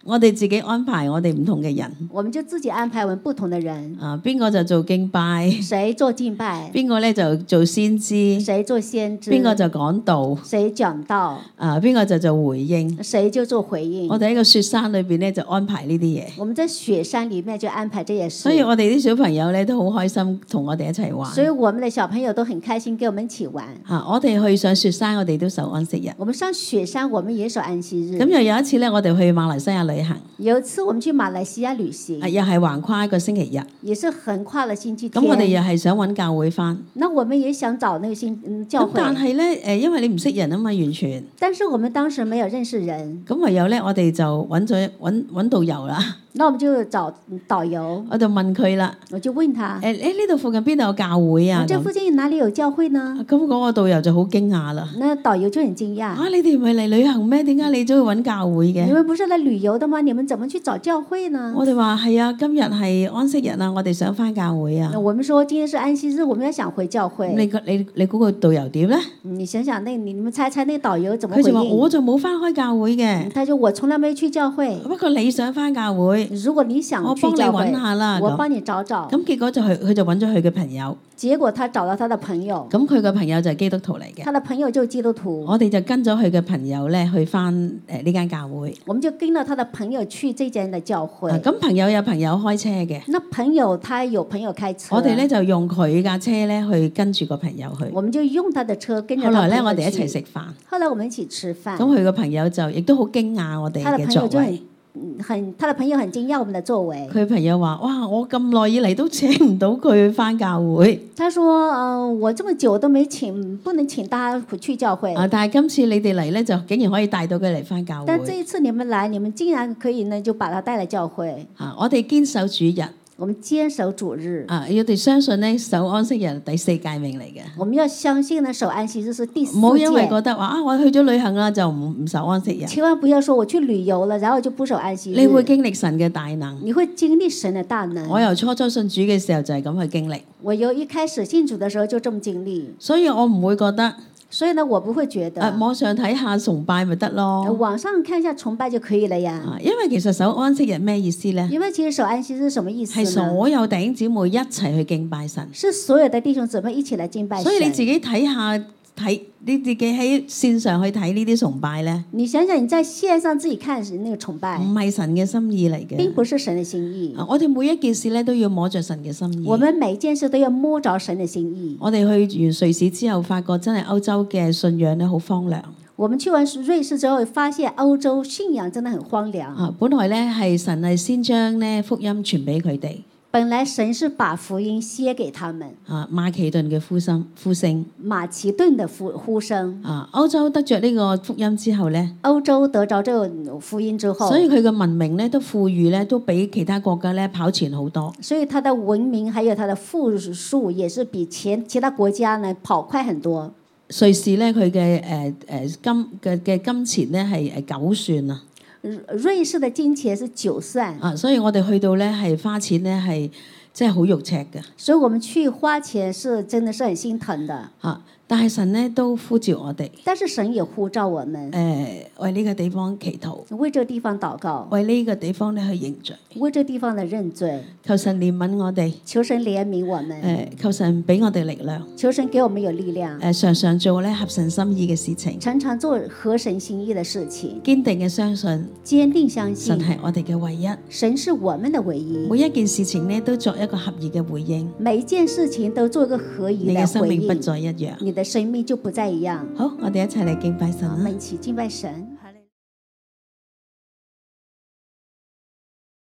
A: 我哋自己安排我哋唔同嘅人。
B: 我們就自己安排我們不同的人，
A: 邊個就做敬拜，
B: 誰做敬拜，
A: 邊個咧就做先知，
B: 誰做先知，
A: 邊個就講道，
B: 誰講道，
A: 邊個就做回應。
B: 誰就做回應。
A: 我哋喺個雪山裏邊咧就安排呢啲嘢。
B: 我們在雪山裡面就安排這些事。
A: 所以我哋啲小朋友咧都好開心同我哋一齊玩。
B: 所以我們的小朋友都很開心跟我們一起玩。
A: 我哋去上雪山，我哋都守安息日。
B: 我們上雪山，我們也守安息日。
A: 咁又有一次咧，我哋去馬來西亞旅行。
B: 有一次我們去馬來西亞旅行，
A: 又係橫跨一個星期日。
B: 也是橫跨了星期天。
A: 咁我哋又係想揾教會返。
B: 那我們也想找那個教會。
A: 但係咧因為你唔識人啊嘛，完全。
B: 但是我們當時沒有認識人。
A: 咁唯有咧，我哋就揾導遊啦。
B: 那我們就找導遊。
A: 我就問佢啦。
B: 我就問他：
A: 呢度附近邊度有教會啊？
B: 這附近哪裡有教會呢？
A: 咁嗰個導遊就好驚訝啦。
B: 那導遊就很驚訝。
A: 你哋唔係嚟旅行咩？點解你都要揾教會嘅？
B: 你們不是來旅遊的嗎？你們怎麼去找教會呢？
A: 我哋話係啊，今日係安息日啊，我哋想返教會啊。
B: 我們說今天是安息日，我們要想回教會。
A: 你估個導遊點咧？
B: 你想想，你們猜猜，那個導遊怎麼回應？
A: 佢就話：我就冇返開教會嘅。
B: 他說：我從來沒去教會。
A: 不過你想返教會，
B: 如果你想去教會，
A: 我幫你揾下啦。
B: 我幫你找找。
A: 咁結果佢就揾咗佢嘅朋友。
B: 結果他找到他的朋友。
A: 咁佢嘅朋友就係基督徒嚟嘅。
B: 他的朋友就係基督徒。
A: 我哋就跟咗佢嘅朋友咧去返呢間教會。
B: 我們就跟了他的朋友去這間的教會。
A: 咁朋友有朋友開車嘅。
B: 那朋友他有朋友開車。
A: 我哋咧就用佢架車咧去跟住個朋友去。
B: 我們就用他的車跟着他朋友去。
A: 後來咧我哋一齊食飯。
B: 後來我們一起吃飯。
A: 咁佢個朋友就亦都好驚訝我哋嘅作為。
B: 他的朋友很驚訝我們的作為。
A: 佢朋友話：哇！我咁耐以嚟都請唔到佢返教會。
B: 他說：我這麼久都不能請大家去教會。
A: 但係今次你哋嚟咧，就竟然可以帶到佢嚟返教會。
B: 但這一次你們來，你們竟然可以呢，就把他帶來教會。
A: 我哋堅守主日。
B: 我們堅守主日。
A: 我哋相信呢，守安息日第4誡命嚟嘅。
B: 我們要相信呢，守安息日是第4誡。
A: 唔好因為覺得話我去咗旅行啦，就唔守安息日。
B: 千萬不要說我去旅遊了，然後就不守安息日。
A: 你會經歷神嘅大能。
B: 你會經歷神嘅大能。
A: 我由初信主嘅時候就係咁去經歷。
B: 我由一開始信主嘅時候就這麼經歷。
A: 所以我唔會覺得。
B: 所以呢，我不會覺得。
A: 網上睇下崇拜咪得咯。
B: 網上看一下崇拜就可以了呀。
A: 因為其實守安息日咩意思呢？
B: 因為其實守安息日是什麼意思呢？
A: 係所有弟兄姊妹一齊去敬拜神。
B: 是所有的弟兄姊妹一起來敬拜神。
A: 所以你自己睇下。你自己喺線上去睇呢啲崇拜咧？
B: 你想想，你在線上自己看那個崇拜，
A: 唔係神嘅心意嚟嘅。
B: 並不是神嘅心意。
A: 我哋每一件事咧都要摸着神嘅心意。
B: 我們每件事都要摸着神嘅心意。
A: 我哋去完瑞士之後，發覺真係歐洲嘅信仰咧好荒涼。
B: 我們去完瑞士之後，發現歐洲信仰真的很荒涼。
A: 本來咧係神係先將咧福音傳俾佢哋。
B: 本來神是把福音寫給他們。
A: 馬其頓嘅呼聲。
B: 馬其頓的呼聲。
A: 歐洲得着呢個福音之後咧。
B: 歐洲得着這個福音之後。
A: 所以佢嘅文明咧都富裕咧，都比其他國家咧跑前好多。
B: 所以它的文明還有它的富庶，也是比其他國家呢跑快很多。
A: 瑞士咧佢嘅金錢咧係9算啊。
B: 瑞士的金錢是9算。
A: 所以我哋去到咧係花錢咧係真係好肉赤嘅。
B: 所以我們去花錢是真的是很心疼的。
A: 但係神咧都呼召我哋。
B: 但是神也呼召我們。
A: 為呢個地方祈禱。
B: 為這個地方禱告。
A: 為呢個地方咧去認罪。
B: 為這個地方的認罪。
A: 求神憐憫我哋。
B: 求神憐憫我們。
A: 求神俾我哋力量。
B: 求神給我們有力量。
A: 常常做咧合神心意嘅事情。
B: 常常做合神心意嘅事情。
A: 堅定嘅相信。
B: 堅定相信。
A: 神係我哋嘅唯一。
B: 神是我們的唯一。
A: 每一件事情呢都作一個合宜嘅回應。
B: 每一件事情都做一個合宜嘅回應。
A: 你嘅生命不再一樣。
B: 你的生命就不再一樣。
A: 好，我哋一齊嚟敬拜神啦。
B: 我們一起敬拜神。